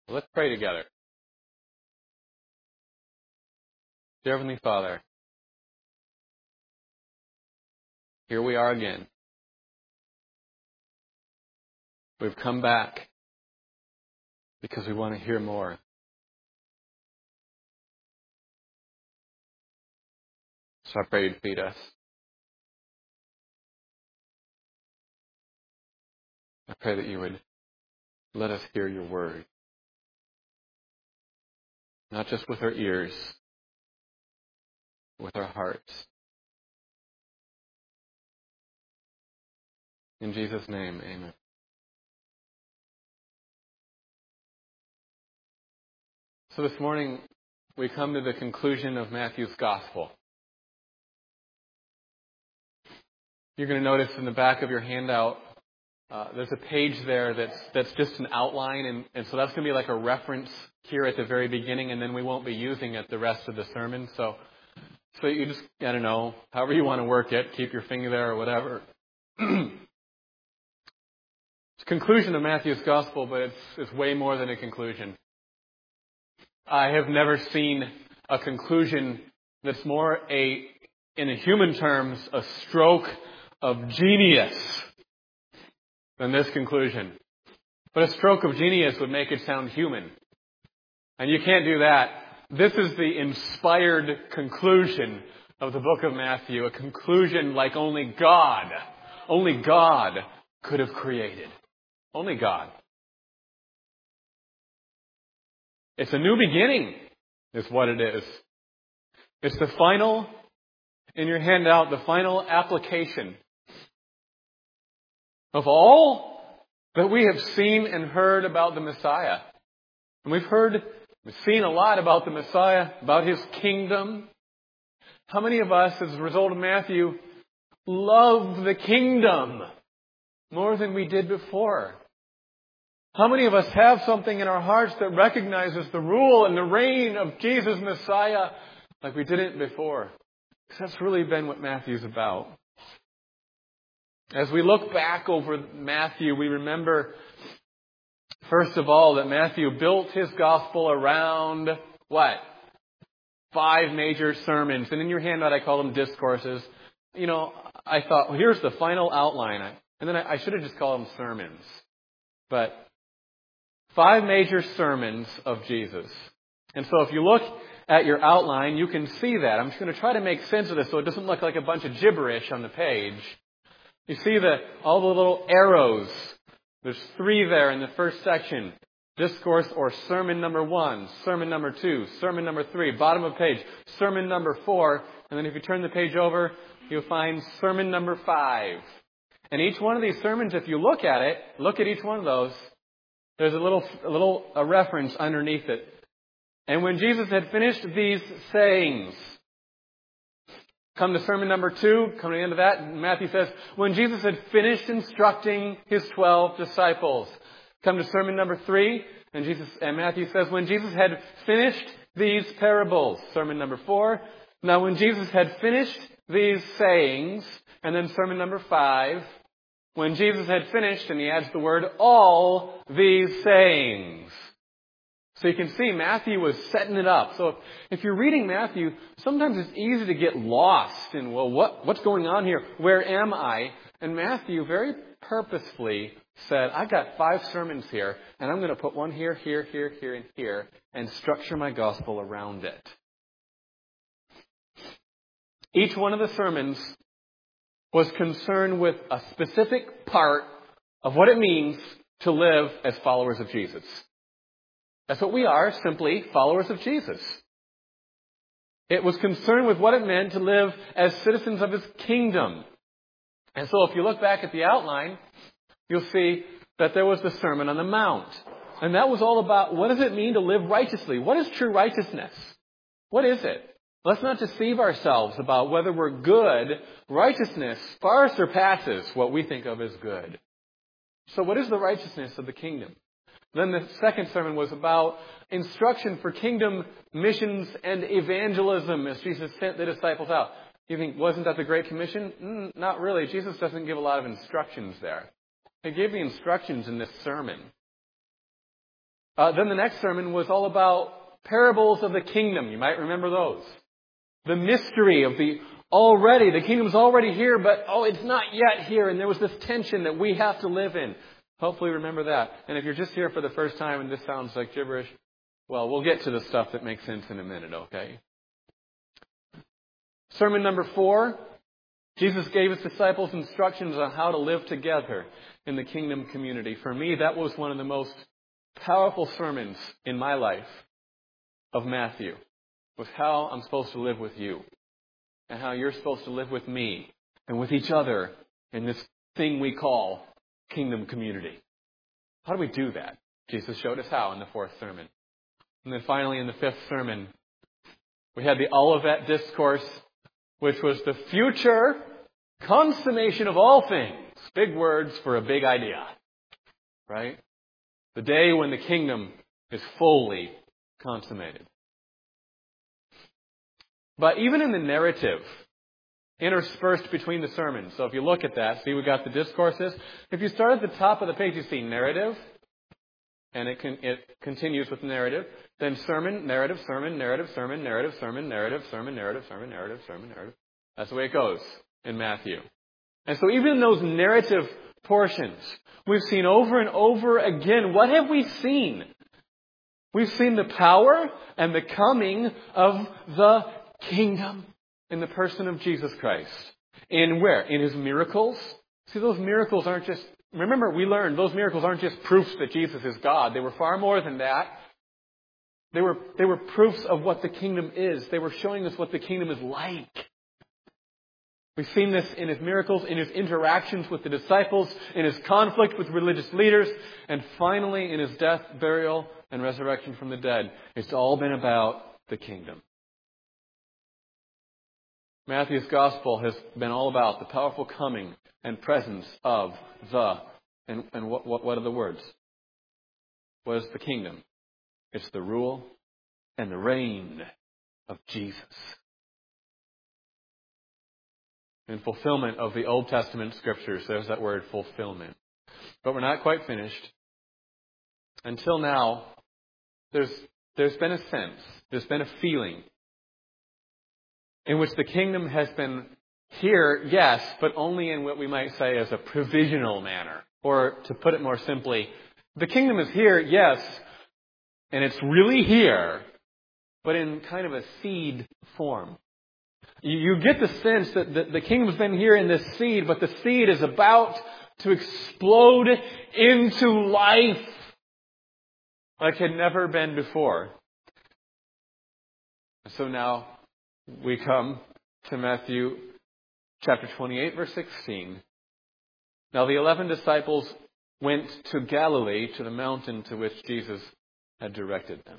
Let's pray together. Dear Heavenly Father, here we are again. We've come back because we want to hear more. So I pray you'd feed us. I pray that you would let us hear your word. Not just with our ears, with our hearts. In Jesus' name, amen. So this morning, we come to the conclusion of Matthew's Gospel. You're going to notice in the back of your handout, there's a page there that's just an outline, and so that's going to be like a reference here at the very beginning, and then we won't be using it the rest of the sermon. So you just, I don't know, however you want to work it, keep your finger there or whatever. It's a conclusion of Matthew's Gospel, but it's way more than a conclusion. I have never seen a conclusion that's more in a human terms, a stroke of genius than this conclusion. But a stroke of genius would make it sound human. And you can't do that. This is the inspired conclusion of the book of Matthew, a conclusion like only God could have created. Only God. It's a new beginning, is what it is. It's the final, in your handout, the final application of all that we have seen and heard about the Messiah. And we've seen a lot about the Messiah, about His kingdom. How many of us, as a result of Matthew, love the kingdom more than we did before? How many of us have something in our hearts that recognizes the rule and the reign of Jesus Messiah like we didn't before? Because that's really been what Matthew's about. As we look back over Matthew, we remember, first of all, that Matthew built his gospel around what? 5 major sermons. And in your handout, I call them discourses. You know, I thought, well, here's the final outline. And then I should have just called them sermons. But 5 major sermons of Jesus. And so if you look at your outline, you can see that. I'm just going to try to make sense of this so it doesn't look like a bunch of gibberish on the page. You see all the little arrows. There's 3 there in the first section. Discourse or sermon number 1, sermon number 2, sermon number 3, bottom of page, sermon number 4. And then if you turn the page over, you'll find sermon number 5. And each one of these sermons, if you look at each one of those, there's a little reference underneath it. And when Jesus had finished these sayings, come to sermon number 2, come to the end of that, Matthew says, when Jesus had finished instructing his 12 disciples. Come to sermon number 3, and Matthew says, when Jesus had finished these parables. Sermon number 4. Now when Jesus had finished these sayings, and then sermon number 5, when Jesus had finished, and he adds the word, all these sayings. So you can see Matthew was setting it up. So if you're reading Matthew, sometimes it's easy to get lost in, well, what's going on here? Where am I? And Matthew very purposefully said, I've got 5 sermons here, and I'm going to put one here, here, and here, and structure my gospel around it. Each one of the sermons was concerned with a specific part of what it means to live as followers of Jesus. That's what we are, simply followers of Jesus. It was concerned with what it meant to live as citizens of His kingdom. And so if you look back at the outline, you'll see that there was the Sermon on the Mount. And that was all about what does it mean to live righteously? What is true righteousness? What is it? Let's not deceive ourselves about whether we're good. Righteousness far surpasses what we think of as good. So what is the righteousness of the kingdom? Then the second sermon was about instruction for kingdom missions and evangelism as Jesus sent the disciples out. You think, wasn't that the Great Commission? Not really. Jesus doesn't give a lot of instructions there. He gave the instructions in this sermon. Then the next sermon was all about parables of the kingdom. You might remember those. The mystery of the kingdom's already here, but it's not yet here. And there was this tension that we have to live in. Hopefully remember that. And if you're just here for the first time and this sounds like gibberish, well, we'll get to the stuff that makes sense in a minute, okay? Sermon number 4, Jesus gave his disciples instructions on how to live together in the kingdom community. For me, that was one of the most powerful sermons in my life of Matthew, was how I'm supposed to live with you and how you're supposed to live with me and with each other in this thing we call kingdom community. How do we do that? Jesus showed us how in the 4th sermon. And then finally in the 5th sermon, we had the Olivet Discourse, which was the future consummation of all things. Big words for a big idea. Right? The day when the kingdom is fully consummated. But even in the narrative, interspersed between the sermons. So if you look at that, see we got the discourses. If you start at the top of the page, you see narrative. And it continues with narrative. Then sermon, narrative, sermon, narrative, sermon, narrative, sermon, narrative, sermon, narrative, sermon, narrative, sermon, narrative. That's the way it goes in Matthew. And so even in those narrative portions, we've seen over and over again, what have we seen? We've seen the power and the coming of the kingdom in the person of Jesus Christ. In where? In his miracles. See, those miracles aren't just, remember we learned, those miracles aren't just proofs that Jesus is God. They were far more than that. They were proofs of what the kingdom is. They were showing us what the kingdom is like. We've seen this in his miracles, in his interactions with the disciples, in his conflict with religious leaders, and finally in his death, burial, and resurrection from the dead. It's all been about the kingdom. Matthew's gospel has been all about the powerful coming and presence of and what are the words? What is the kingdom? It's the rule and the reign of Jesus. In fulfillment of the Old Testament scriptures, there's that word fulfillment. But we're not quite finished. Until now, there's been a sense, there's been a feeling in which the kingdom has been here, yes, but only in what we might say as a provisional manner. Or to put it more simply, the kingdom is here, yes, and it's really here, but in kind of a seed form. You get the sense that the kingdom's been here in this seed, but the seed is about to explode into life like had never been before. So now we come to Matthew chapter 28, verse 16. Now the 11 disciples went to Galilee, to the mountain to which Jesus had directed them.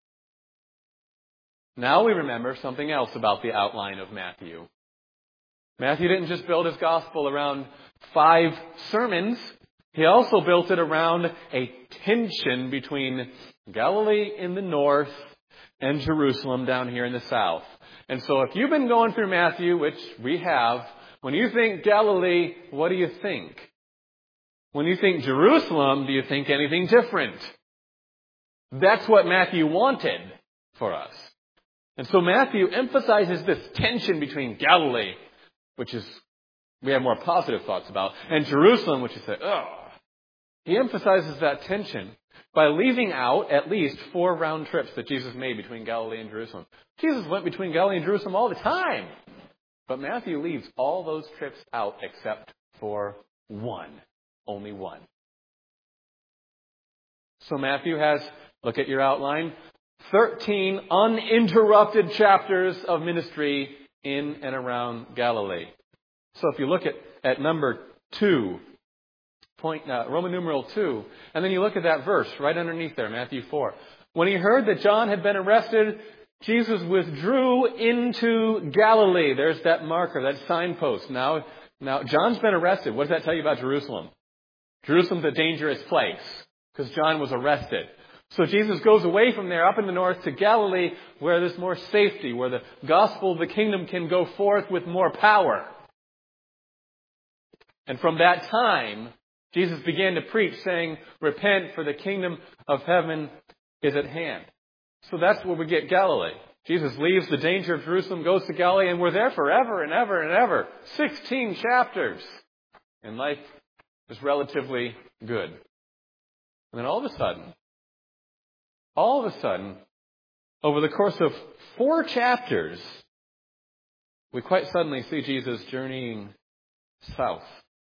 Now we remember something else about the outline of Matthew. Matthew didn't just build his gospel around 5 sermons. He also built it around a tension between Galilee in the north and Jerusalem down here in the south. And so if you've been going through Matthew, which we have, when you think Galilee, what do you think? When you think Jerusalem, do you think anything different? That's what Matthew wanted for us. And so Matthew emphasizes this tension between Galilee, which is, we have more positive thoughts about, and Jerusalem, which is, he emphasizes that tension by leaving out at least 4 round trips that Jesus made between Galilee and Jerusalem. Jesus went between Galilee and Jerusalem all the time. But Matthew leaves all those trips out except for one. Only one. So Matthew has, look at your outline, 13 uninterrupted chapters of ministry in and around Galilee. So if you look at number 2, Roman numeral 2, and then you look at that verse right underneath there, Matthew 4. When he heard that John had been arrested, Jesus withdrew into Galilee. There's that marker, that signpost. Now John's been arrested. What does that tell you about Jerusalem? Jerusalem's a dangerous place because John was arrested. So Jesus goes away from there up in the north to Galilee where there's more safety, where the gospel of the kingdom can go forth with more power. And from that time, Jesus began to preach, saying, "Repent, for the kingdom of heaven is at hand." So that's where we get Galilee. Jesus leaves the danger of Jerusalem, goes to Galilee, and we're there forever and ever and ever. 16 chapters. And life is relatively good. And then all of a sudden, over the course of 4 chapters, we quite suddenly see Jesus journeying south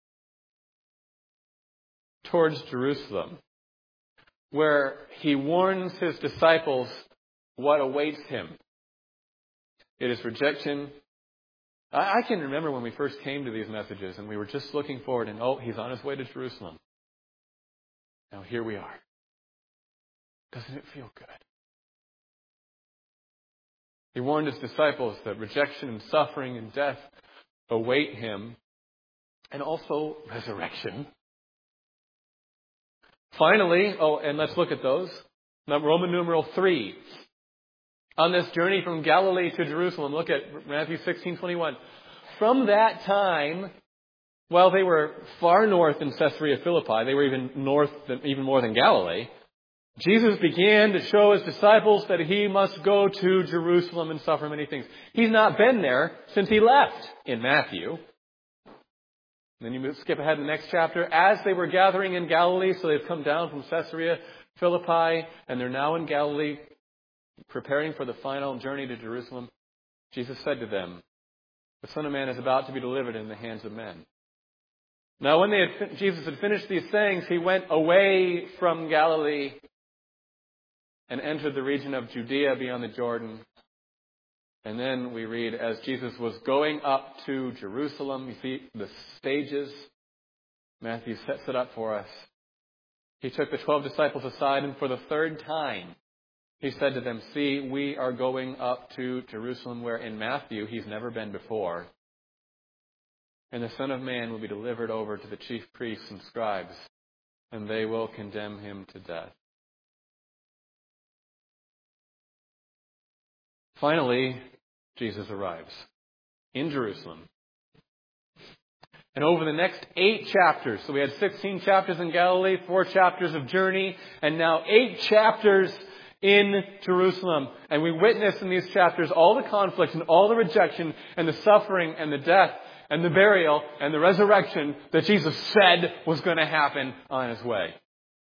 towards Jerusalem, where he warns his disciples what awaits him. It is rejection. I can remember when we first came to these messages and we were just looking forward and, he's on his way to Jerusalem. Now here we are. Doesn't it feel good? He warned his disciples that rejection and suffering and death await him, and also resurrection. Finally, and let's look at those. Now, Roman numeral 3. On this journey from Galilee to Jerusalem, look at Matthew 16:21. From that time, while they were far north in Caesarea Philippi, they were even more than Galilee, Jesus began to show his disciples that he must go to Jerusalem and suffer many things. He's not been there since he left in Matthew. Then you skip ahead to the next chapter. As they were gathering in Galilee, so they've come down from Caesarea Philippi, and they're now in Galilee, preparing for the final journey to Jerusalem, Jesus said to them, "The Son of Man is about to be delivered in the hands of men." Now when Jesus had finished these sayings, he went away from Galilee and entered the region of Judea beyond the Jordan. And then we read, as Jesus was going up to Jerusalem, you see the stages, Matthew sets it up for us. He took the 12 disciples aside, and for the 3rd time, he said to them, "See, we are going up to Jerusalem," where in Matthew he's never been before. "And the Son of Man will be delivered over to the chief priests and scribes, and they will condemn him to death." Finally, Jesus arrives in Jerusalem. And over the next 8 chapters, so we had 16 chapters in Galilee, 4 chapters of journey, and now 8 chapters in Jerusalem. And we witness in these chapters all the conflict and all the rejection and the suffering and the death and the burial and the resurrection that Jesus said was going to happen on his way.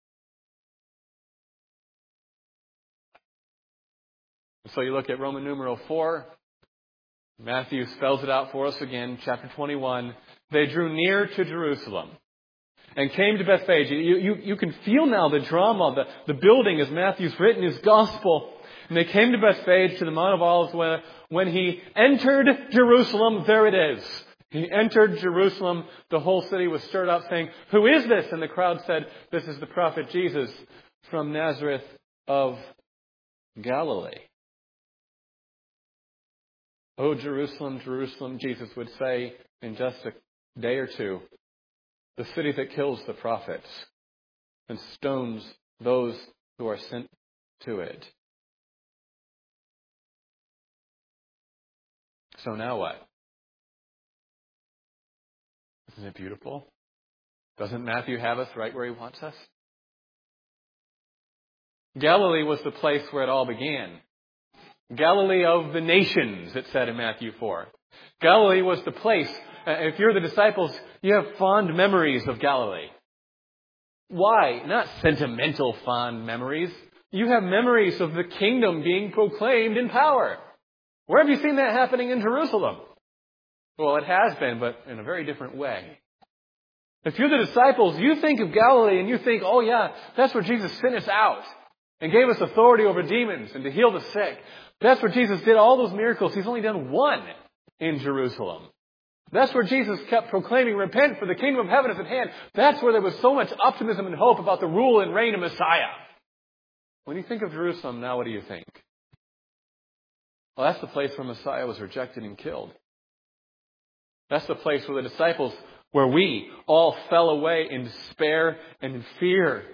So you look at Roman numeral 4. Matthew spells it out for us again, chapter 21. They drew near to Jerusalem and came to Bethphage. You can feel now the drama, the building as Matthew's written his gospel. And they came to Bethphage, to the Mount of Olives, where when he entered Jerusalem, there it is. He entered Jerusalem. The whole city was stirred up, saying, "Who is this?" And the crowd said, "This is the prophet Jesus from Nazareth of Galilee." "Oh, Jerusalem, Jerusalem," Jesus would say in just a day or two, "the city that kills the prophets and stones those who are sent to it." So now what? Isn't it beautiful? Doesn't Matthew have us right where he wants us? Galilee was the place where it all began. Galilee of the nations, it said in Matthew 4. Galilee was the place. If you're the disciples, you have fond memories of Galilee. Why? Not sentimental fond memories. You have memories of the kingdom being proclaimed in power. Where have you seen that happening in Jerusalem? Well, it has been, but in a very different way. If you're the disciples, you think of Galilee and you think, "Oh yeah, that's where Jesus sent us out and gave us authority over demons and to heal the sick. That's where Jesus did all those miracles. He's only done one in Jerusalem. That's where Jesus kept proclaiming, 'Repent, for the kingdom of heaven is at hand.' That's where there was so much optimism and hope about the rule and reign of Messiah." When you think of Jerusalem, now what do you think? Well, that's the place where Messiah was rejected and killed. That's the place where the disciples, where we all fell away in despair and in fear.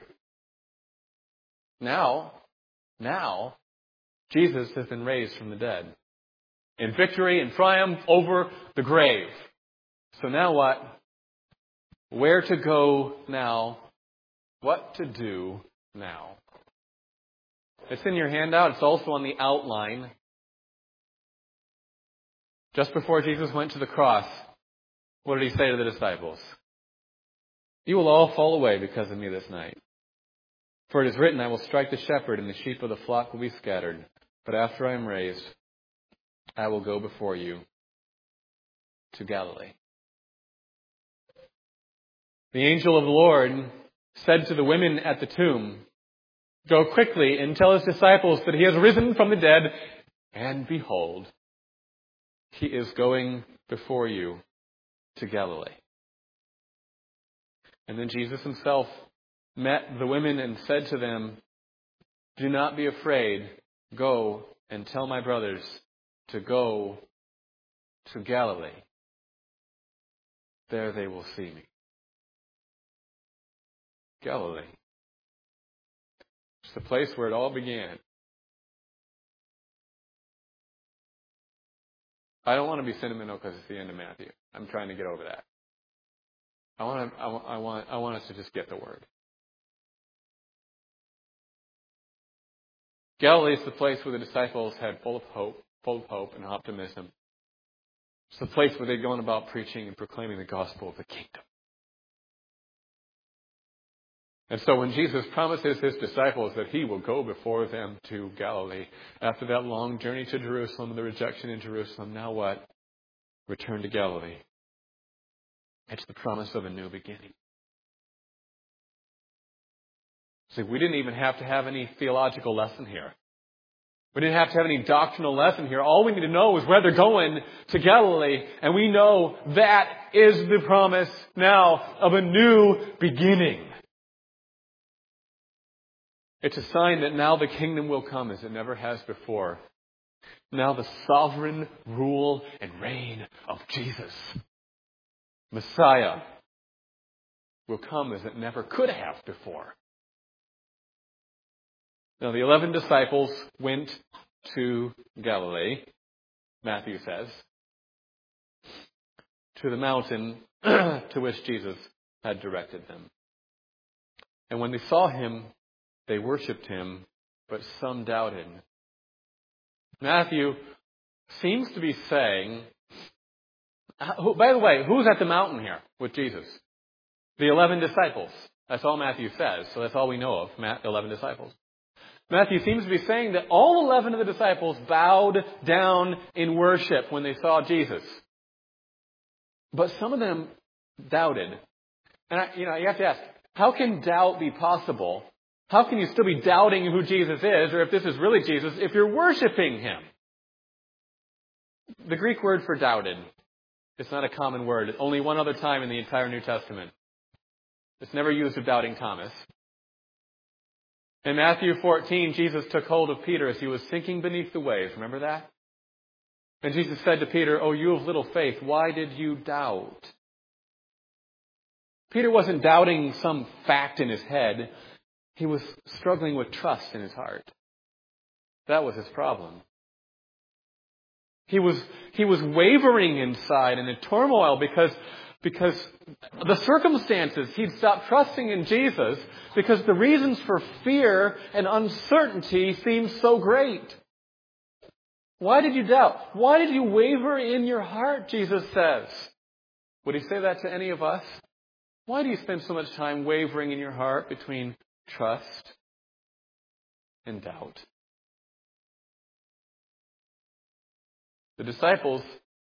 Now, Jesus has been raised from the dead in victory and triumph over the grave. So now what? Where to go now? What to do now? It's in your handout. It's also on the outline. Just before Jesus went to the cross, what did he say to the disciples? You will all fall away because of me this night. For it is written, I will strike the shepherd, and the sheep of the flock will be scattered. But after I am raised, I will go before you to Galilee. The angel of the Lord said to the women at the tomb, go quickly and tell his disciples that he has risen from the dead, and behold, he is going before you to Galilee. And then Jesus himself met the women and said to them, do not be afraid. Go and tell my brothers to go to Galilee. There they will see me. Galilee. It's the place where it all began. I don't want to be sentimental because it's the end of Matthew. I'm trying to get over that. I want us to just get the word. Galilee is the place where the disciples had full of hope and optimism. It's the place where they'd gone about preaching and proclaiming the gospel of the kingdom. And so when Jesus promises his disciples that he will go before them to Galilee, after that long journey to Jerusalem and the rejection in Jerusalem, now what? Return to Galilee. It's the promise of a new beginning. See, we didn't even have to have any theological lesson here. We didn't have to have any doctrinal lesson here. All we need to know is where they're going to Galilee. And we know that is the promise now of a new beginning. It's a sign that now the kingdom will come as it never has before. Now the sovereign rule and reign of Jesus, Messiah, will come as it never could have before. Now the 11 disciples went to Galilee, Matthew says, to the mountain to which Jesus had directed them. And when they saw him, they worshipped him, but some doubted. Matthew seems to be saying, by the way, who's at the mountain here with Jesus? The 11 disciples. That's all Matthew says, so that's all we know of, 11 disciples. Matthew seems to be saying that all 11 of the disciples bowed down in worship when they saw Jesus. But some of them doubted. And you have to ask, how can doubt be possible? How can you still be doubting who Jesus is, or if this is really Jesus, if you're worshiping him? The Greek word for doubted, it's not a common word. Only one other time in the entire New Testament. It's never used of doubting Thomas. In Matthew 14, Jesus took hold of Peter as he was sinking beneath the waves. Remember that? And Jesus said to Peter, "Oh, you of little faith, why did you doubt?" Peter wasn't doubting some fact in his head. He was struggling with trust in his heart. That was his problem. He was wavering inside in a turmoil because the circumstances, he'd stopped trusting in Jesus because the reasons for fear and uncertainty seemed so great. Why did you doubt? Why did you waver in your heart, Jesus says? Would he say that to any of us? Why do you spend so much time wavering in your heart between trust and doubt? The disciples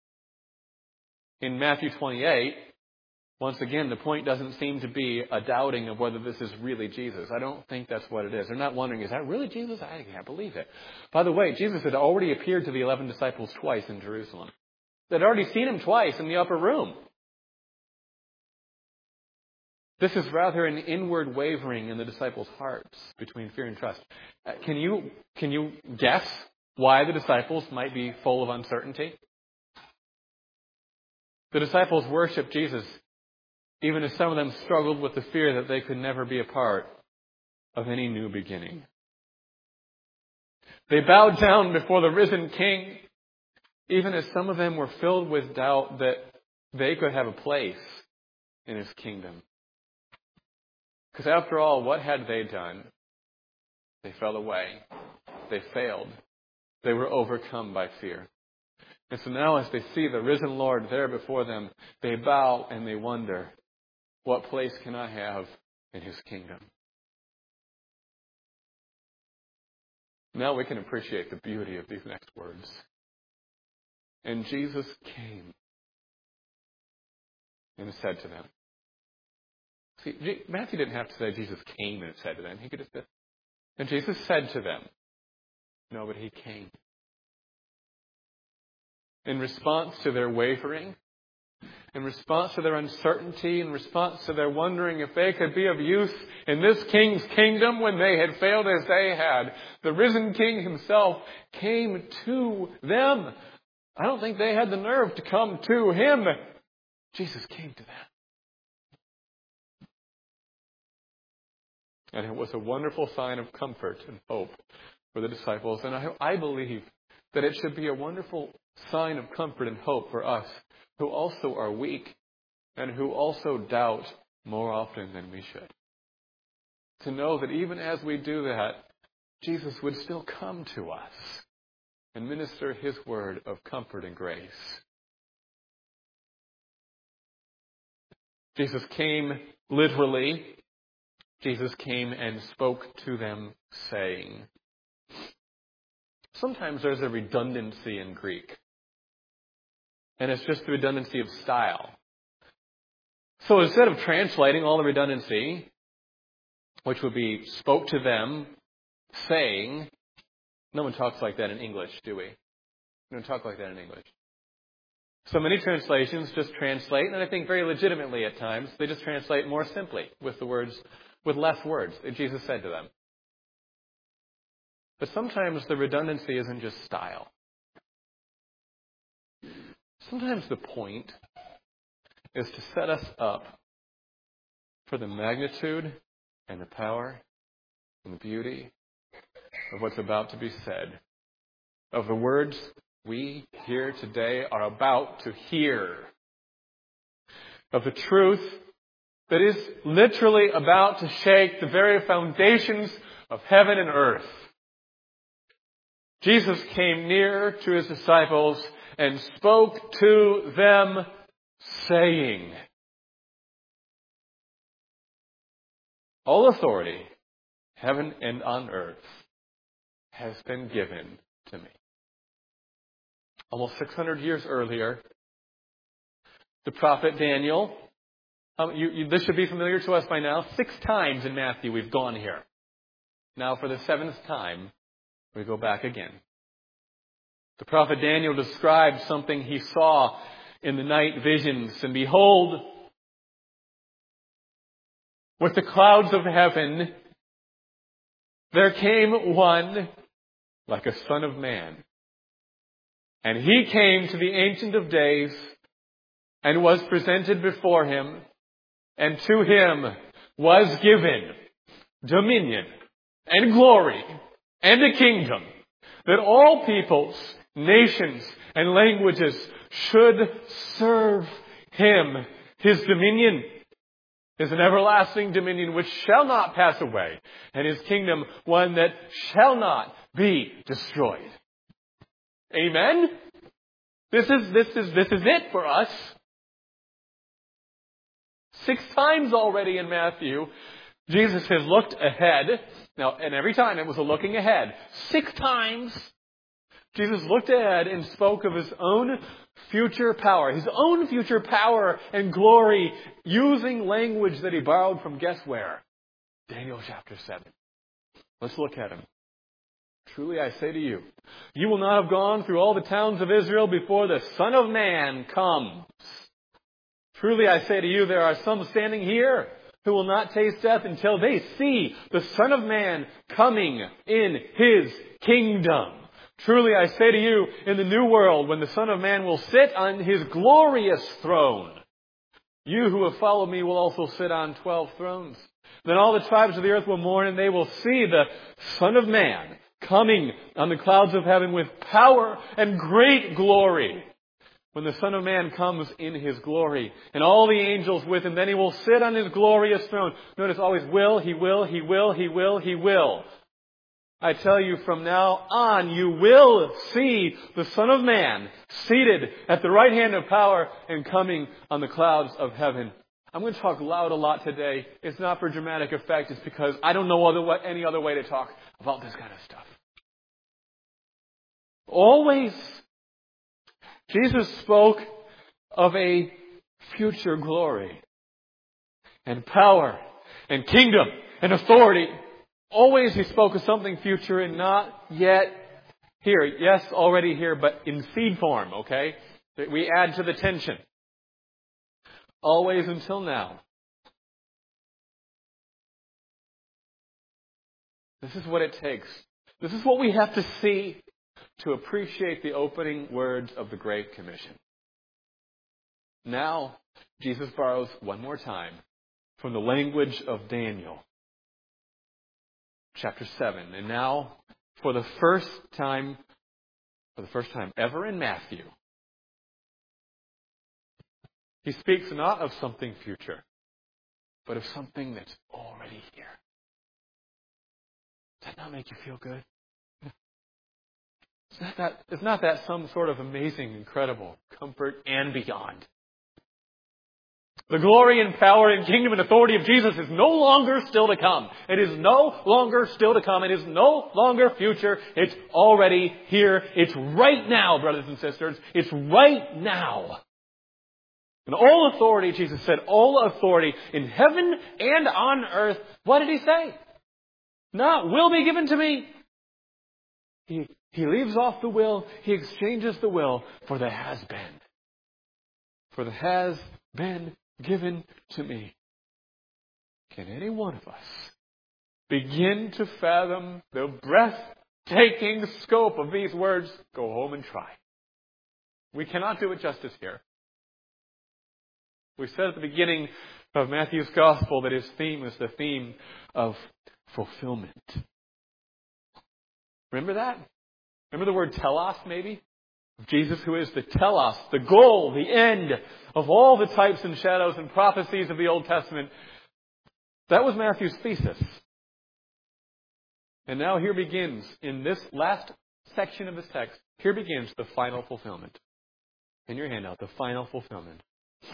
in Matthew 28, once again, the point doesn't seem to be a doubting of whether this is really Jesus. I don't think that's what it is. They're not wondering, is that really Jesus? I can't believe it. By the way, Jesus had already appeared to the 11 disciples twice in Jerusalem. They'd already seen him twice in the upper room. This is rather an inward wavering in the disciples' hearts between fear and trust. Can you guess why the disciples might be full of uncertainty? The disciples worshiped Jesus, even as some of them struggled with the fear that they could never be a part of any new beginning. They bowed down before the risen King, even as some of them were filled with doubt that they could have a place in His kingdom. Because after all, what had they done? They fell away. They failed. They were overcome by fear. And so now as they see the risen Lord there before them, they bow and they wonder, what place can I have in His kingdom? Now we can appreciate the beauty of these next words. And Jesus came and said to them. See, Matthew didn't have to say Jesus came and said to them. He could have said, and Jesus said to them. No, but He came. In response to their wavering, in response to their uncertainty, in response to their wondering if they could be of use in this king's kingdom when they had failed as they had, the risen King Himself came to them. I don't think they had the nerve to come to Him. Jesus came to them. And it was a wonderful sign of comfort and hope for the disciples. And I believe that it should be a wonderful sign of comfort and hope for us who also are weak and who also doubt more often than we should. To know that even as we do that, Jesus would still come to us and minister His word of comfort and grace. Jesus came literally. Jesus came and spoke to them, saying. Sometimes there's a redundancy in Greek. And it's just the redundancy of style. So instead of translating all the redundancy, which would be spoke to them, saying, no one talks like that in English, do we? We don't talk like that in English. So many translations just translate, and I think very legitimately at times, they just translate more simply with the words, with less words that Jesus said to them. But sometimes the redundancy isn't just style. Sometimes the point is to set us up for the magnitude and the power and the beauty of what's about to be said, of the words we here today are about to hear, of the truth that is literally about to shake the very foundations of heaven and earth. Jesus came near to His disciples and spoke to them, saying, all authority, heaven and on earth, has been given to me. Almost 600 years earlier, the prophet Daniel, this should be familiar to us by now, 6 times in Matthew we've gone here. Now for the 7th time, we go back again. The prophet Daniel described something he saw in the night visions. And behold, with the clouds of heaven, there came one like a son of man. And he came to the Ancient of Days and was presented before Him. And to Him was given dominion and glory and a kingdom, that all peoples, nations, and languages should serve Him. His dominion is an everlasting dominion which shall not pass away, and His kingdom one that shall not be destroyed. Amen? This is it for us. 6 times already in Matthew, Jesus has looked ahead. Now, and every time it was a looking ahead. 6 times, Jesus looked ahead and spoke of His own future power. His own future power and glory, using language that He borrowed from guess where? Daniel chapter 7. Let's look at Him. Truly I say to you, you will not have gone through all the towns of Israel before the Son of Man comes. Truly I say to you, there are some standing here who will not taste death until they see the Son of Man coming in His kingdom. Truly I say to you, in the new world, when the Son of Man will sit on His glorious throne, you who have followed me will also sit on 12 thrones. Then all the tribes of the earth will mourn, and they will see the Son of Man coming on the clouds of heaven with power and great glory. when the Son of Man comes in His glory and all the angels with Him, then He will sit on His glorious throne. Notice always will, He will, He will, He will, He will. I tell you, from now on, you will see the Son of Man seated at the right hand of power and coming on the clouds of heaven. I'm going to talk loud a lot today. It's not for dramatic effect. It's because I don't know any other way to talk about this kind of stuff. Always, Jesus spoke of a future glory and power and kingdom and authority. Always He spoke of something future and not yet here. Yes, already here, but in seed form, okay? We add to the tension. Always until now. This is what it takes. This is what we have to see to appreciate the opening words of the Great Commission. Now, Jesus borrows one more time from the language of Daniel. Chapter 7. And now, for the first time ever in Matthew, He speaks not of something future, but of something that's already here. Does that not make you feel good? It's not that some sort of amazing, incredible comfort and beyond. The glory and power and kingdom and authority of Jesus is no longer still to come. It is no longer still to come. It is no longer future. It's already here. It's right now, brothers and sisters. It's right now. And all authority, Jesus said, all authority in heaven and on earth. What did He say? Not will be given to me. He leaves off the will. He exchanges the will for the has been. For the has been given to me. Can any one of us begin to fathom the breathtaking scope of these words? Go home and try. We cannot do it justice here. We said at the beginning of Matthew's Gospel that his theme is the theme of fulfillment. Remember that? Remember the word telos, maybe? Of Jesus, who is the telos, the goal, the end of all the types and shadows and prophecies of the Old Testament. That was Matthew's thesis. And now here begins, in this last section of this text, here begins the final fulfillment. In your handout, the final fulfillment.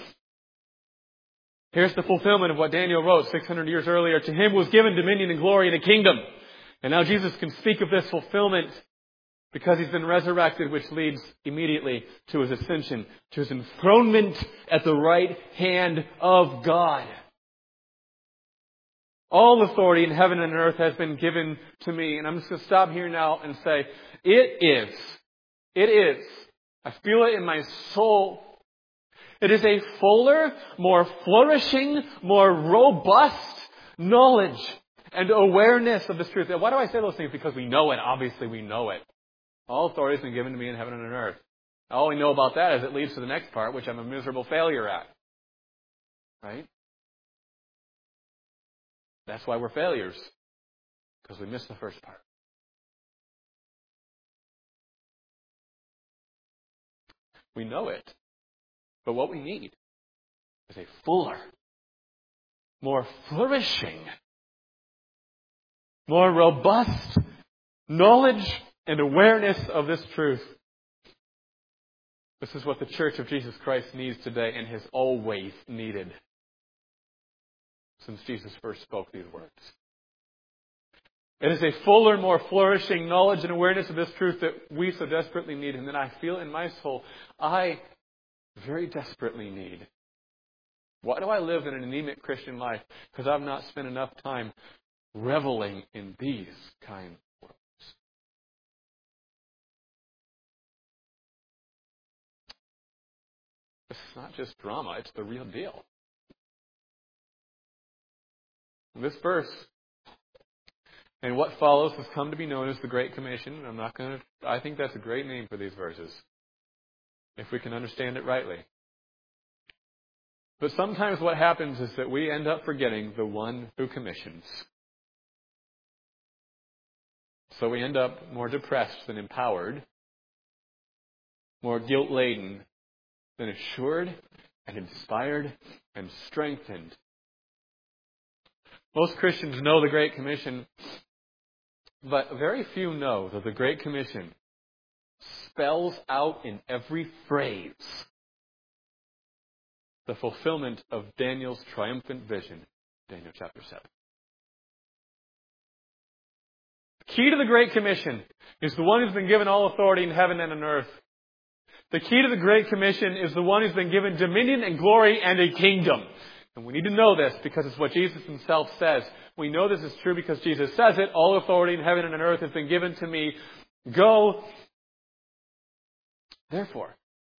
Here's the fulfillment of what Daniel wrote 600 years earlier. To Him was given dominion and glory and a kingdom. And now Jesus can speak of this fulfillment because He's been resurrected, which leads immediately to His ascension, to His enthronement at the right hand of God. All authority in heaven and earth has been given to me. And I'm just going to stop here now and say, it is. I feel it in my soul. It is a fuller, more flourishing, more robust knowledge and awareness of this truth. Why do I say those things? Because we know it. Obviously, we know it. All authority has been given to me in heaven and on earth. All we know about that is it leads to the next part, which I'm a miserable failure at. Right? That's why we're failures. Because we missed the first part. We know it. But what we need is a fuller, more flourishing, more robust knowledge and awareness of this truth. This is what the Church of Jesus Christ needs today and has always needed since Jesus first spoke these words. It is a fuller, more flourishing knowledge and awareness of this truth that we so desperately need, and that I feel in my soul I very desperately need. Why do I live in an anemic Christian life? Because I've not spent enough time reveling in these kind of words. It's not just drama, it's the real deal. This verse and what follows has come to be known as the Great Commission. I think that's a great name for these verses, if we can understand it rightly. But sometimes what happens is that we end up forgetting the one who commissions. So we end up more depressed than empowered, more guilt-laden been assured and inspired and strengthened. Most Christians know the Great Commission, but very few know that the Great Commission spells out in every phrase the fulfillment of Daniel's triumphant vision, Daniel chapter 7. The key to the Great Commission is the one who's been given all authority in heaven and on earth. The key to the Great Commission is the one who's been given dominion and glory and a kingdom. And we need to know this because it's what Jesus himself says. We know this is true because Jesus says it. All authority in heaven and on earth has been given to me. Go, therefore,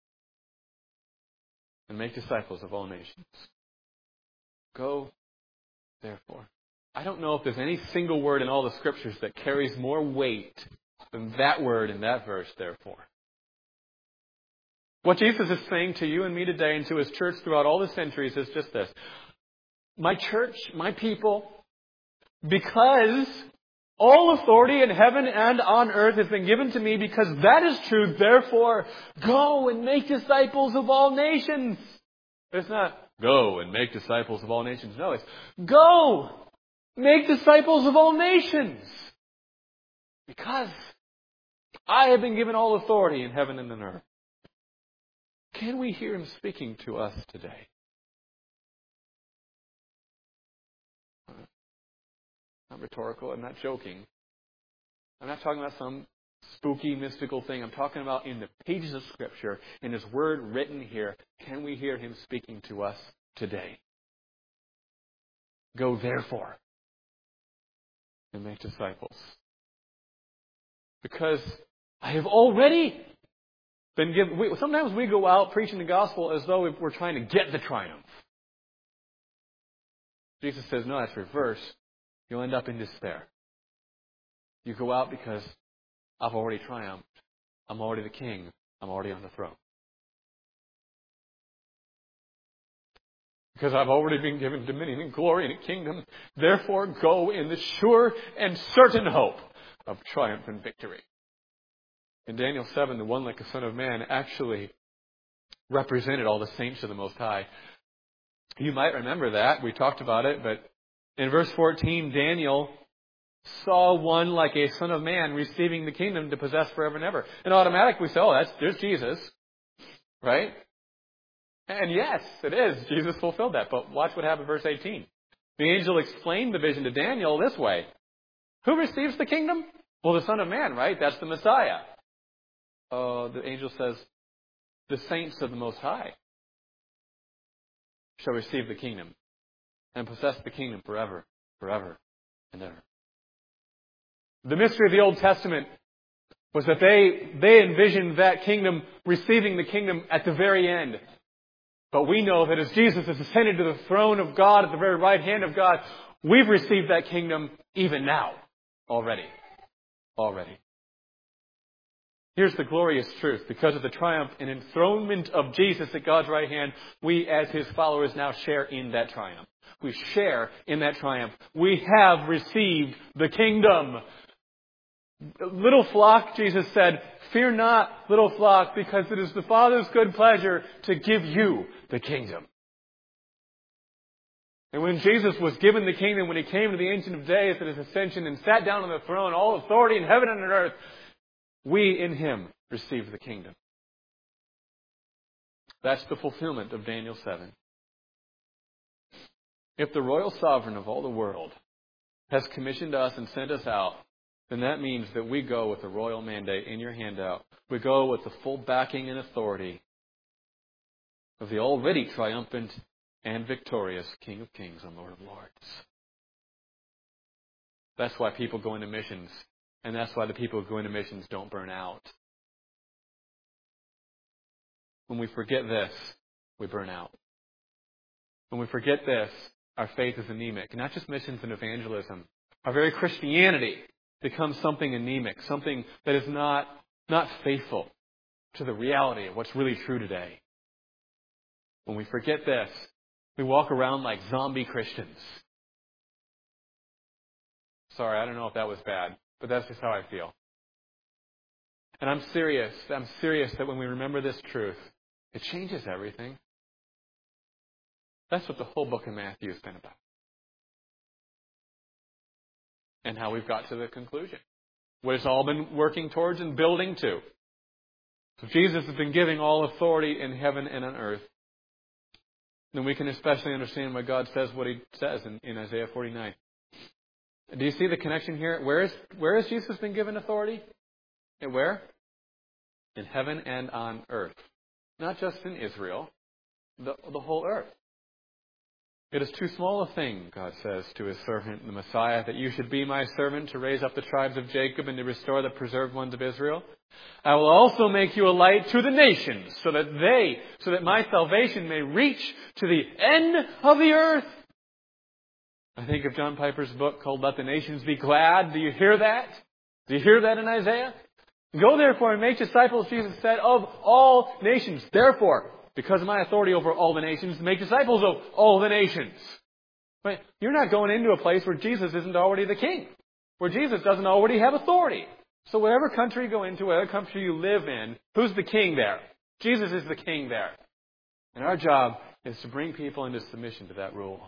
and make disciples of all nations. Go, therefore. I don't know if there's any single word in all the Scriptures that carries more weight than that word in that verse, therefore. What Jesus is saying to you and me today and to His church throughout all the centuries is just this. My church, my people, because all authority in heaven and on earth has been given to me, because that is true, therefore, go and make disciples of all nations. It's not go and make disciples of all nations. No, it's go, make disciples of all nations. Because I have been given all authority in heaven and on earth. Can we hear Him speaking to us today? Not rhetorical. I'm not joking. I'm not talking about some spooky, mystical thing. I'm talking about in the pages of Scripture, in His Word written here. Can we hear Him speaking to us today? Go therefore and make disciples. Because I have already been given. Sometimes we go out preaching the gospel as though we're trying to get the triumph. Jesus says, no, that's reverse. You'll end up in despair. You go out because I've already triumphed. I'm already the king. I'm already on the throne. Because I've already been given dominion and glory and a kingdom. Therefore, go in the sure and certain hope of triumph and victory. In Daniel 7, the one like a son of man actually represented all the saints of the Most High. You might remember that. We talked about it, but in verse 14, Daniel saw one like a son of man receiving the kingdom to possess forever and ever. And automatically we say, oh, there's Jesus. Right? And yes, it is. Jesus fulfilled that. But watch what happened in verse 18. The angel explained the vision to Daniel this way. Who receives the kingdom? Well, the Son of Man, right? That's the Messiah. The angel says, the saints of the Most High shall receive the kingdom and possess the kingdom forever, forever, and ever. The mystery of the Old Testament was that they envisioned that kingdom receiving the kingdom at the very end. But we know that as Jesus has ascended to the throne of God at the very right hand of God, we've received that kingdom even now. Already. Here's the glorious truth. Because of the triumph and enthronement of Jesus at God's right hand, we as His followers now share in that triumph. We share in that triumph. We have received the kingdom. Little flock, Jesus said, fear not, little flock, because it is the Father's good pleasure to give you the kingdom. And when Jesus was given the kingdom, when He came to the Ancient of Days at His ascension and sat down on the throne, all authority in heaven and on earth, we in Him received the kingdom. That's the fulfillment of Daniel 7. If the royal sovereign of all the world has commissioned us and sent us out, then that means that we go with the royal mandate in your handout. We go with the full backing and authority of the already triumphant and victorious King of Kings and Lord of Lords. That's why people go into missions. And that's why the people who go into missions don't burn out. When we forget this, we burn out. When we forget this, our faith is anemic. Not just missions and evangelism. Our very Christianity becomes something anemic, something that is not faithful to the reality of what's really true today. When we forget this, we walk around like zombie Christians. Sorry, I don't know if that was bad, but that's just how I feel. And I'm serious that when we remember this truth, It changes everything. That's what the whole book of Matthew has been about. And how we've got to the conclusion. What it's all been working towards and building to. So Jesus has been giving all authority in heaven and on earth. Then we can especially understand why God says what He says in Isaiah 49. Do you see the connection here? Where has Jesus been given authority? And where? In heaven and on earth. Not just in Israel, the whole earth. It is too small a thing, God says to His servant, the Messiah, that you should be my servant to raise up the tribes of Jacob and to restore the preserved ones of Israel. I will also make you a light to the nations, so that my salvation may reach to the end of the earth. I think of John Piper's book called Let the Nations Be Glad. Do you hear that? Do you hear that in Isaiah? Go therefore and make disciples, Jesus said, of all nations. Therefore, because of my authority over all the nations, make disciples of all the nations. But you're not going into a place where Jesus isn't already the king. Where Jesus doesn't already have authority. So whatever country you go into, whatever country you live in, who's the king there? Jesus is the king there. And our job is to bring people into submission to that rule.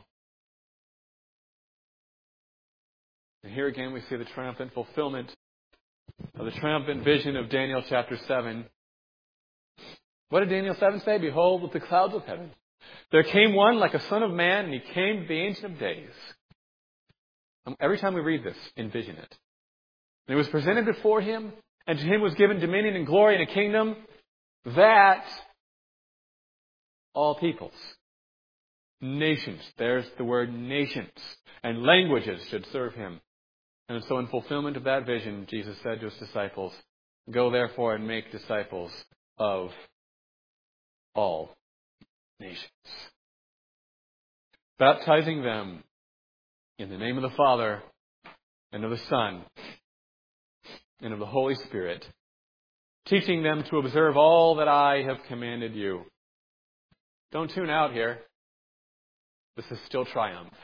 And here again we see the triumphant fulfillment of the triumphant vision of Daniel chapter 7. What did Daniel 7 say? Behold, with the clouds of heaven, there came one like a son of man, and he came to the Ancient of Days. Every time we read this, envision it. And it was presented before him, and to him was given dominion and glory and a kingdom that all peoples, nations, there's the word nations, and languages should serve him. And so in fulfillment of that vision, Jesus said to his disciples, go therefore and make disciples of all nations, baptizing them in the name of the Father and of the Son and of the Holy Spirit, teaching them to observe all that I have commanded you. Don't tune out here. This is still triumph.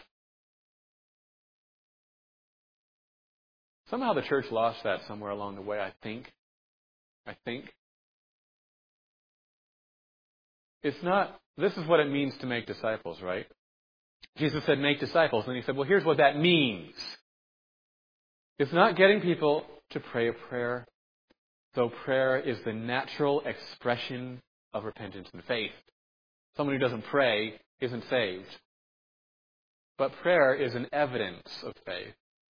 Somehow the church lost that somewhere along the way, I think. It's not, this is what it means to make disciples, right? Jesus said, make disciples. And he said, well, here's what that means. It's not getting people to pray a prayer, though prayer is the natural expression of repentance and faith. Someone who doesn't pray isn't saved. But prayer is an evidence of faith.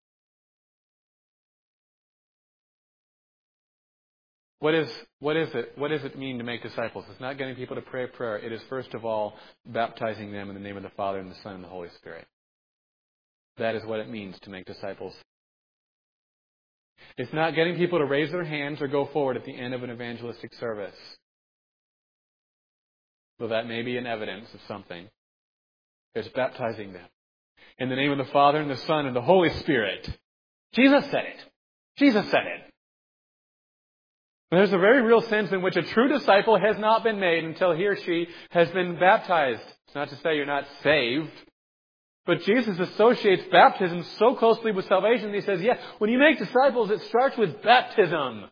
What is it? What does it mean to make disciples? It's not getting people to pray a prayer. It is first of all baptizing them in the name of the Father and the Son and the Holy Spirit. That is what it means to make disciples. It's not getting people to raise their hands or go forward at the end of an evangelistic service. Though that may be an evidence of something. It's baptizing them in the name of the Father and the Son and the Holy Spirit. Jesus said it. Jesus said it. There's a very real sense in which a true disciple has not been made until he or she has been baptized. It's not to say you're not saved. But Jesus associates baptism so closely with salvation that he says, yeah, when you make disciples, it starts with baptism.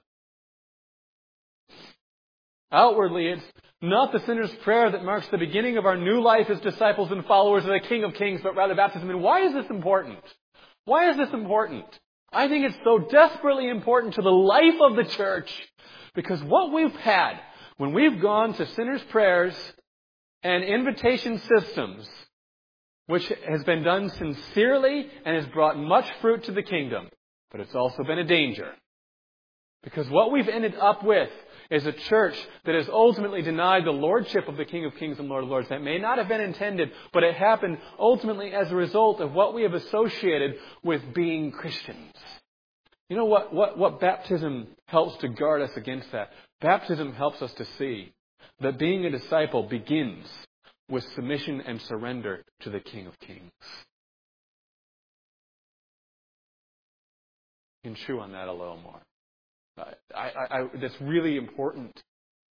Outwardly, it's not the sinner's prayer that marks the beginning of our new life as disciples and followers of the King of Kings, but rather baptism. And why is this important? Why is this important? I think it's so desperately important to the life of the church. Because what we've had when we've gone to sinners' prayers and invitation systems, which has been done sincerely and has brought much fruit to the kingdom, but it's also been a danger. Because what we've ended up with is a church that has ultimately denied the lordship of the King of Kings and Lord of Lords. That may not have been intended, but it happened ultimately as a result of what we have associated with being Christians. You know what baptism helps to guard us against that? Baptism helps us to see that being a disciple begins with submission and surrender to the King of Kings. You can chew on that a little more. That's really important.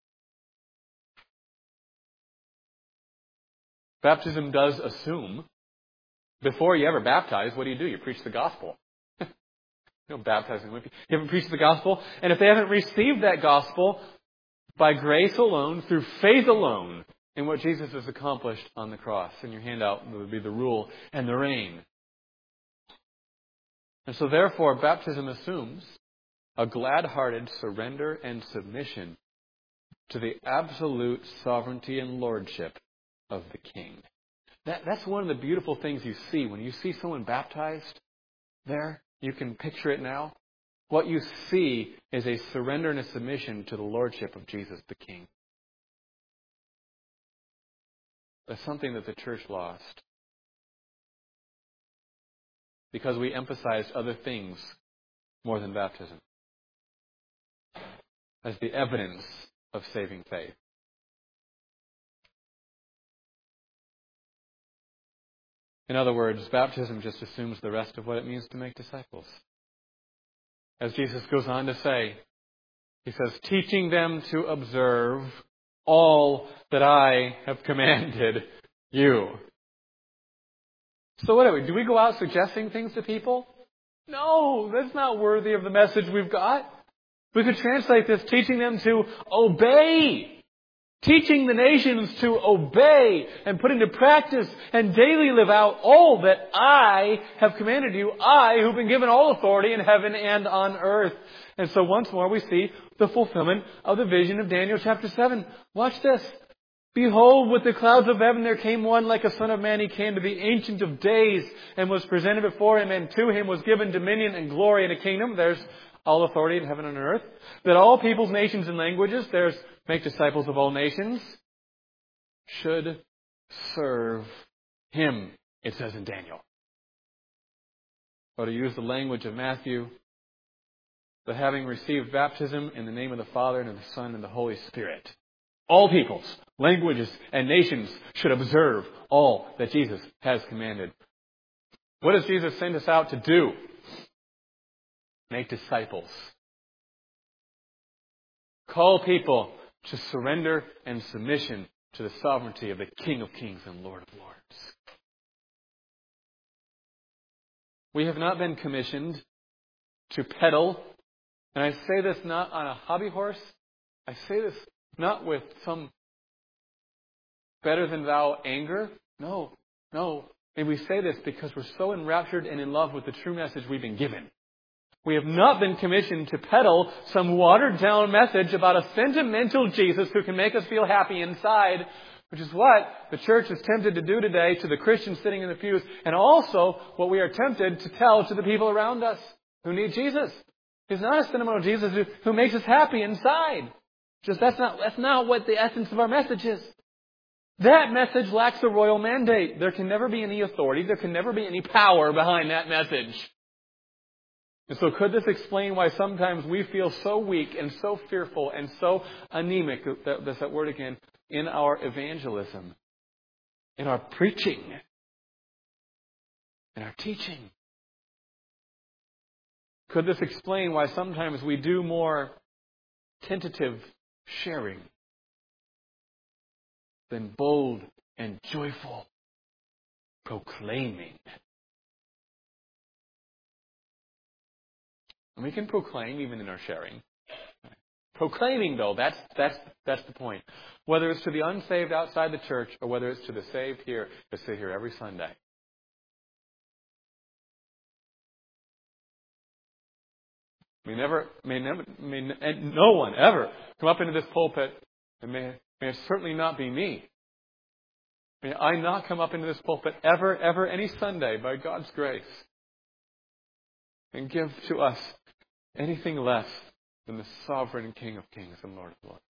Baptism does assume, before you ever baptize, what do? You preach the gospel. Baptizing. You haven't preached the gospel. And if they haven't received that gospel, by grace alone, through faith alone, in what Jesus has accomplished on the cross. In your handout would be the rule and the reign. And so therefore, baptism assumes a glad-hearted surrender and submission to the absolute sovereignty and lordship of the King. That's one of the beautiful things you see. When you see someone baptized there, you can picture it now. What you see is a surrender and a submission to the lordship of Jesus the King. That's something that the church lost, because we emphasized other things more than baptism as the evidence of saving faith. In other words, baptism just assumes the rest of what it means to make disciples. As Jesus goes on to say, He says, teaching them to observe all that I have commanded you. So what do we do? Do we go out suggesting things to people? No, that's not worthy of the message we've got. We could translate this, teaching them to obey. Teaching the nations to obey and put into practice and daily live out all that I have commanded you. I, who've been given all authority in heaven and on earth. And so once more we see the fulfillment of the vision of Daniel chapter 7. Watch this. Behold, with the clouds of heaven there came one like a son of man. He came to the Ancient of Days and was presented before him, and to him was given dominion and glory and a kingdom. There's all authority in heaven and earth. That all peoples, nations, and languages, there's make disciples of all nations, should serve Him, it says in Daniel. Or to use the language of Matthew, that having received baptism in the name of the Father and of the Son and the Holy Spirit, all peoples, languages, and nations should observe all that Jesus has commanded. What does Jesus send us out to do? Make disciples. Call people to surrender and submission to the sovereignty of the King of Kings and Lord of Lords. We have not been commissioned to peddle, and I say this not on a hobby horse. I say this not with some better-than-thou anger. No. And we say this because we're so enraptured and in love with the true message we've been given. We have not been commissioned to peddle some watered-down message about a sentimental Jesus who can make us feel happy inside, which is what the church is tempted to do today to the Christians sitting in the pews, and also what we are tempted to tell to the people around us who need Jesus. He's not a sentimental Jesus who makes us happy inside. That's not what the essence of our message is. That message lacks a royal mandate. There can never be any authority. There can never be any power behind that message. And so could this explain why sometimes we feel so weak and so fearful and so anemic, that's that word again, in our evangelism, in our preaching, in our teaching? Could this explain why sometimes we do more tentative sharing than bold and joyful proclaiming? And we can proclaim even in our sharing. Proclaiming, though, that's the point. Whether it's to the unsaved outside the church or whether it's to the saved here that sit here every Sunday. And no one ever come up into this pulpit, and may it certainly not be me. May I not come up into this pulpit ever, any Sunday by God's grace and give to us anything less than the sovereign King of Kings and Lord of Lords.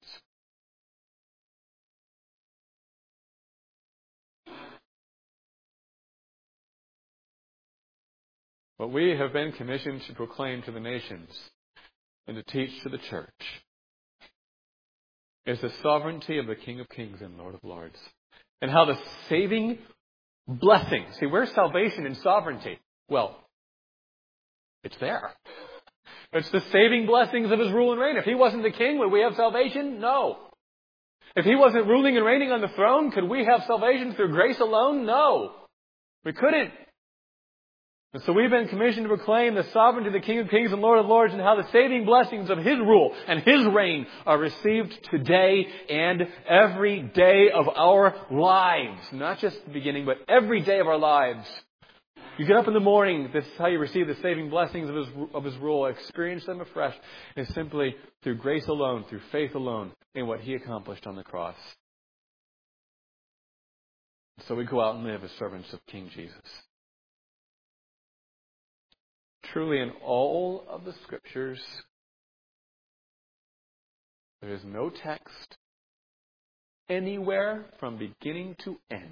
What we have been commissioned to proclaim to the nations and to teach to the church is the sovereignty of the King of Kings and Lord of Lords. And how the saving blessing. See, where's salvation and sovereignty? Well, it's there. It's the saving blessings of His rule and reign. If He wasn't the King, would we have salvation? No. If He wasn't ruling and reigning on the throne, could we have salvation through grace alone? No. We couldn't. And so we've been commissioned to proclaim the sovereignty of the King of Kings and Lord of Lords, and how the saving blessings of His rule and His reign are received today and every day of our lives. Not just the beginning, but every day of our lives. You get up in the morning, this is how you receive the saving blessings of His rule. Experience them afresh. And simply through grace alone, through faith alone, in what He accomplished on the cross. So we go out and live as servants of King Jesus. Truly, in all of the Scriptures, there is no text anywhere from beginning to end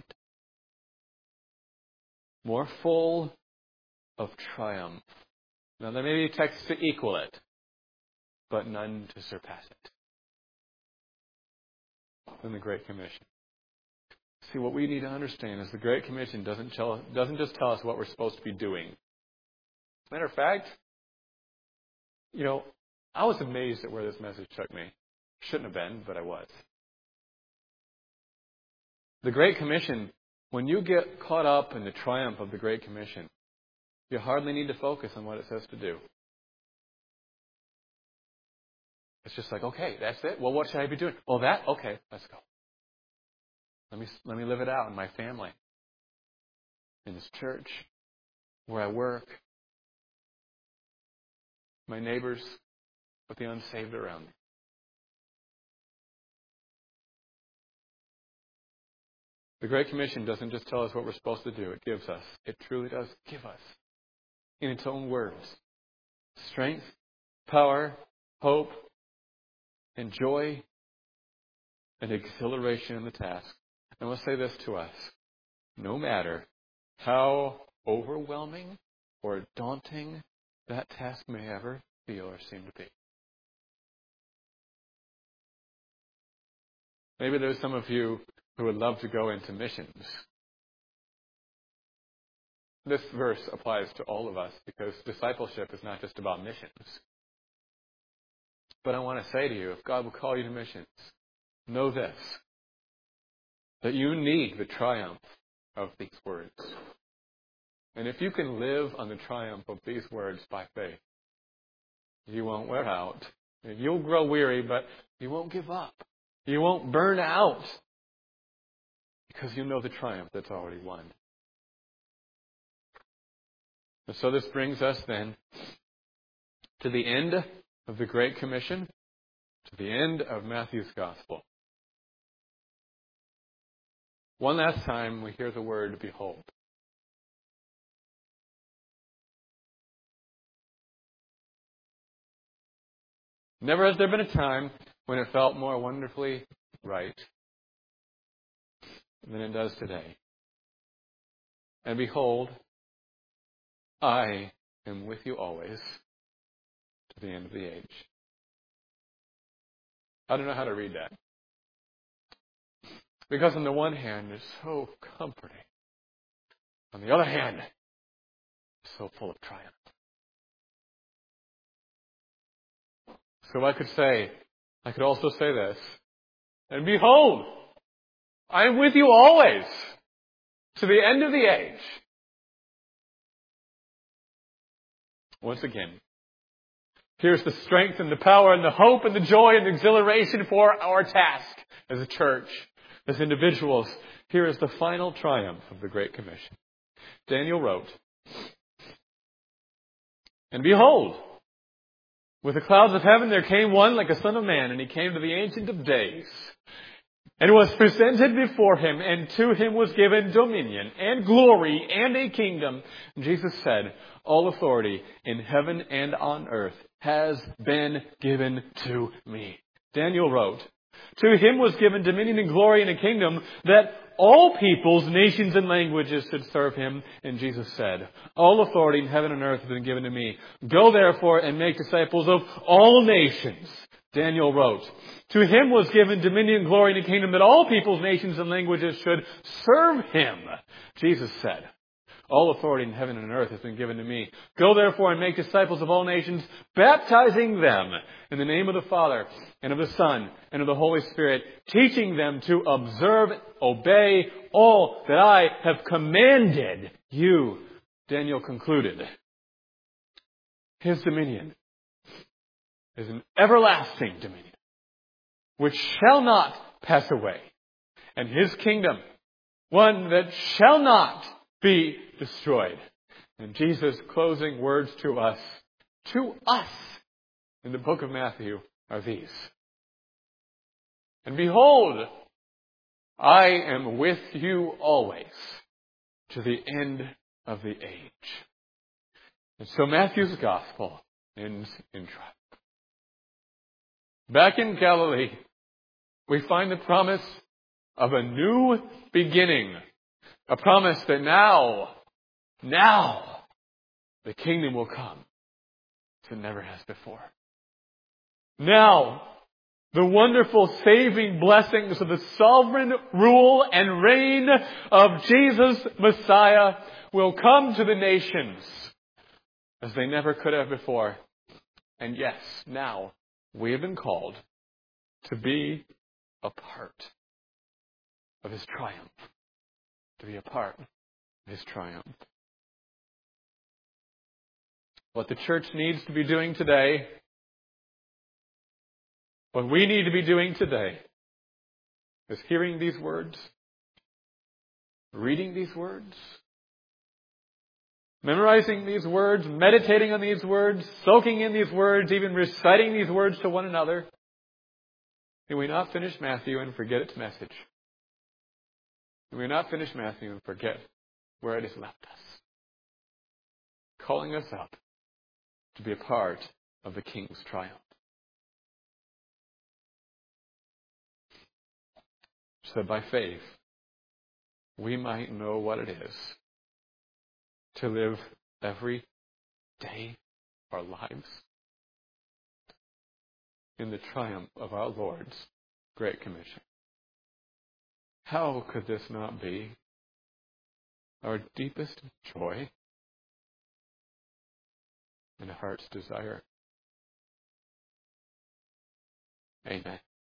more full of triumph. Now, there may be texts to equal it, but none to surpass it than the Great Commission. See, what we need to understand is the Great Commission doesn't just tell us what we're supposed to be doing. As a matter of fact, I was amazed at where this message took me. Shouldn't have been, but I was. The Great Commission, when you get caught up in the triumph of the Great Commission, you hardly need to focus on what it says to do. It's just like, okay, that's it. Well, what should I be doing? Well, that? Okay, let's go. Let me live it out in my family, in this church, where I work, my neighbors, with the unsaved around me. The Great Commission doesn't just tell us what we're supposed to do. It truly does give us, in its own words, strength, power, hope, and joy, and exhilaration in the task. And I'll say this to us. No matter how overwhelming or daunting that task may ever feel or seem to be. Maybe there's some of you who would love to go into missions. This verse applies to all of us because discipleship is not just about missions. But I want to say to you, if God will call you to missions, know this, that you need the triumph of these words. And if you can live on the triumph of these words by faith, you won't wear out. You'll grow weary, but you won't give up. You won't burn out because you know the triumph that's already won. And so this brings us then to the end of the Great Commission, to the end of Matthew's Gospel. One last time we hear the word behold. Never has there been a time when it felt more wonderfully right than it does today. And behold, I am with you always to the end of the age. I don't know how to read that. Because on the one hand, it's so comforting. On the other hand, it's so full of triumph. So I could also say this. And behold, I am with you always to the end of the age. Once again, here's the strength and the power and the hope and the joy and the exhilaration for our task as a church, as individuals. Here is the final triumph of the Great Commission. Daniel wrote, and behold, with the clouds of heaven there came one like a son of man, and he came to the Ancient of Days, and was presented before him, and to him was given dominion and glory and a kingdom. And Jesus said, all authority in heaven and on earth has been given to me. Daniel wrote, to him was given dominion and glory and a kingdom, that all peoples, nations, and languages should serve him. And Jesus said, all authority in heaven and earth has been given to me. Go therefore and make disciples of all nations. Daniel wrote, to him was given dominion, glory, and a kingdom, that all peoples, nations, and languages should serve him. Jesus said, all authority in heaven and earth has been given to me. Go therefore and make disciples of all nations, baptizing them in the name of the Father and of the Son and of the Holy Spirit, teaching them to observe, obey all that I have commanded you. Daniel concluded, His dominion is an everlasting dominion, which shall not pass away, and His kingdom, one that shall not be destroyed. And Jesus' closing words to us in the book of Matthew are these. And behold, I am with you always to the end of the age. And so Matthew's gospel ends in triumph. Back in Galilee, we find the promise of a new beginning. A promise that now, the kingdom will come as it never has before. Now, the wonderful saving blessings of the sovereign rule and reign of Jesus Messiah will come to the nations as they never could have before. And yes, now we have been called to be a part of His triumph. To be a part of His triumph. What the church needs to be doing today, what we need to be doing today, is hearing these words, reading these words, memorizing these words, meditating on these words, soaking in these words, even reciting these words to one another. May we not finish Matthew and forget its message. May we not finish Matthew and forget where it has left us, calling us up to be a part of the King's triumph. So by faith, we might know what it is to live every day of our lives in the triumph of our Lord's Great Commission. How could this not be our deepest joy and heart's desire? Amen.